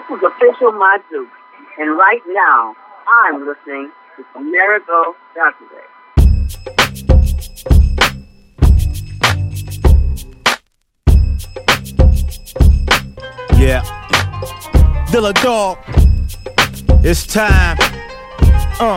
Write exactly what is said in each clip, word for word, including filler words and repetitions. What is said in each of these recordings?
This is Official Madzuk, and right now, I'm listening to Amerigo Saturday. Yeah, Dilla Dog, it's time. Uh,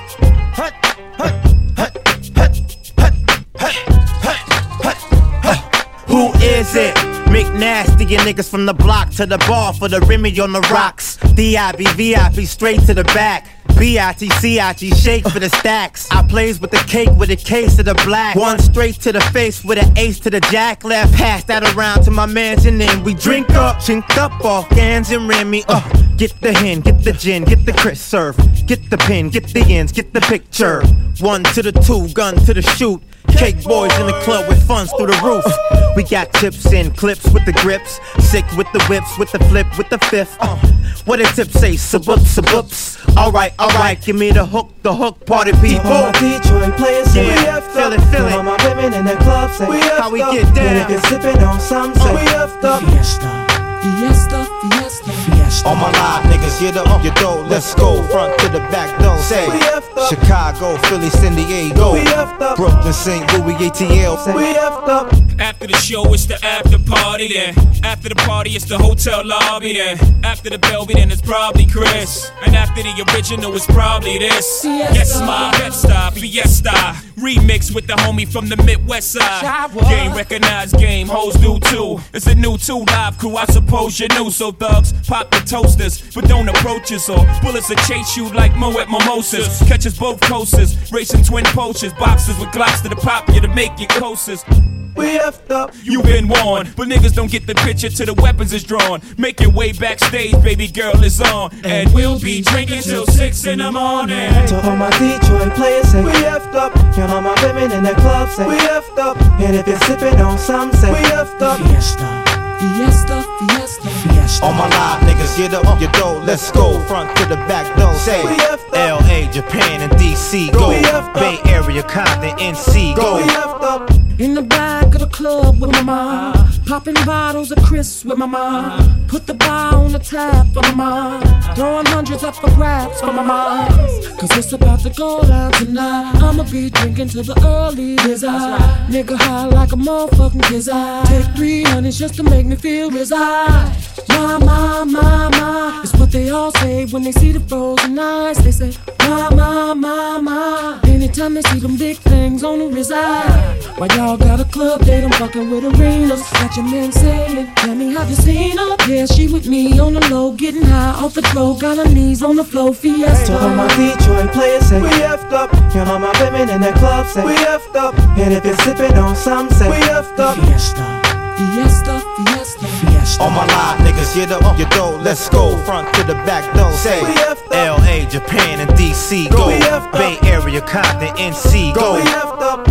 hut, hut, hut, hut, hut, hut, hut, hut, hut. Who is it? McNasty and niggas from the block to the bar for the Remy on the rocks. D I B V I P straight to the back. B I T C I G shake for the stacks. I plays with the cake with a case of the black. One straight to the face with an ace to the jack. Left pass that around to my mans and then we drink up, chink up off cans and Remy. Uh, get the hen, get the gin, get the Chris serve. Get the pin, get the ends, get the picture. One to the two, gun to the shoot. Cake boys in the club with funds through the roof. We got chips and clips with the grips. Sick with the whips, with the flip, with the fifth. Uh, what did tip say? Saboops, saboops. Alright, alright, give me the hook, the hook, party people. To all my Detroit players say yeah, we effed feel up. it, feel it. To all my women in the club say we how we get down. And if you're sipping on some say we effed up. Fiesta, fiesta, fiesta, fiesta. All my live niggas, get up your dough, let's go. Front to the back, don't say we effed up. Chicago, Philly, San Diego, we effed up. Brooklyn, Saint Louis, A T L, say we effed up. After the show, it's the after party then. After the party, it's the hotel lobby then. After the Velvet, then it's probably Chris. And after the original, it's probably this. Fiesta. Yes, my Fiesta, Fiesta. Remix with the homie from the Midwest side. Game recognized, game hoes do too. It's a new two live crew, I suppose you knew. So thugs, pop the toasters, but don't approach us. Or bullets will chase you like Moet Mimosas. Catch us both coasters, racing twin poachers. Boxers with Glocks to the pop you to make you closest. We effed up. You been warned, but niggas don't get the picture till the weapons is drawn. Make your way backstage, baby girl is on. And we'll be drinking till six in the morning. To all my Detroit players say we effed up. And all my women in the club say we effed up. And if you're sipping on some say we effed up. Fiesta, fiesta, fiesta, fiesta. All my live niggas, get up your dough, let's go. Front to the back, don't say we effed up. L A, Japan, and D C, go. We effed up. Bay Area, Compton, N C, go. We effed up. In the back of the club with my mom, popping bottles of Chris with my mom. Put the bar on the tap for my mom, throwing hundreds up for grabs for my mom. Cause it's about to go down tonight. I'ma be drinking till the early desire. Nigga high like a motherfucking gizzard. Take three hundred just to make me feel reside. My, my, my, my, it's what they all say when they see the frozen eyes. They say, my, my, my, my. Anytime they see them big things on the reside. Why y'all got a club date, I'm fucking with arenas. Got your man saying, tell me, have you seen her? Yeah, she with me on the low, getting high off the throat. Got her knees on the floor, fiesta. To all my Detroit players say we effed up. And all my women in the club say we effed up. And if you're sipping on some say we effed up. Fiesta, fiesta, fiesta, fiesta. All my live niggas, get up your dough, let's go. Front to the back, don't say we effed up. L A, Japan, and D C, go. We effed up. Bay Area, Compton, N C, go. We effed up.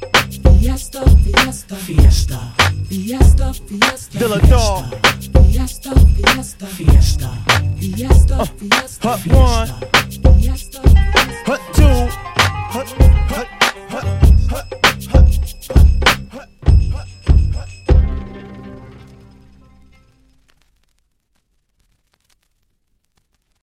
Fiesta, fiesta, fiesta, fiesta, fiesta. Dilla Dog. Fiesta, fiesta, fiesta, fiesta, fiesta, Hut one.